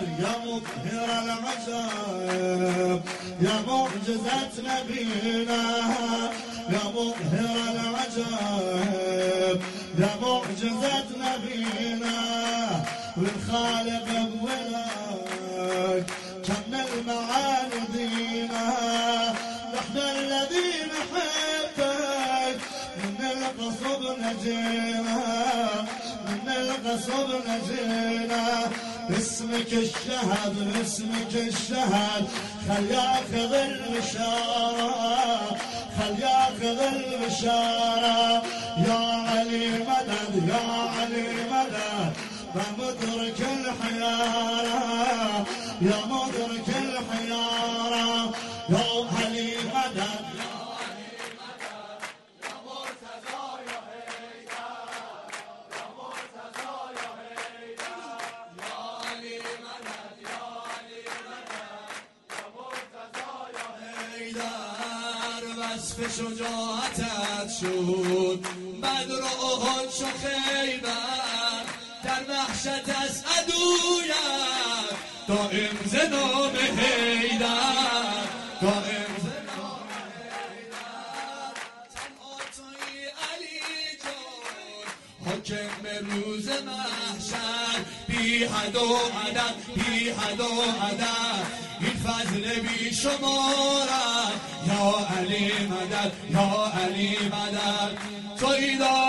يا مظهر العجائب يا معجزة نبينا يا مظهر العجائب يا معجزة نبينا والخالق بولك كم المعاني دينا نحن الذين نحبك من القصب نجينا من القصب نجينا اسمك الشهد اسمك الشهد خل ياخذ البشارة خل ياخذ البشارة يا علي مدد يا علي مدد بمدرك الحيارة يا مدرك الحيارة يا علي مدد وصف شجاعتت شد بدر و احد شو خیبر در وحشت از عدویت دائم ز نام حیدر دائم ز نام حیدر تنها تویی علی جان حاکم روز محشر بی حد و عدد بی حد و عدد این فضل بی شمارد یا علی مدد یا علی مدد تویی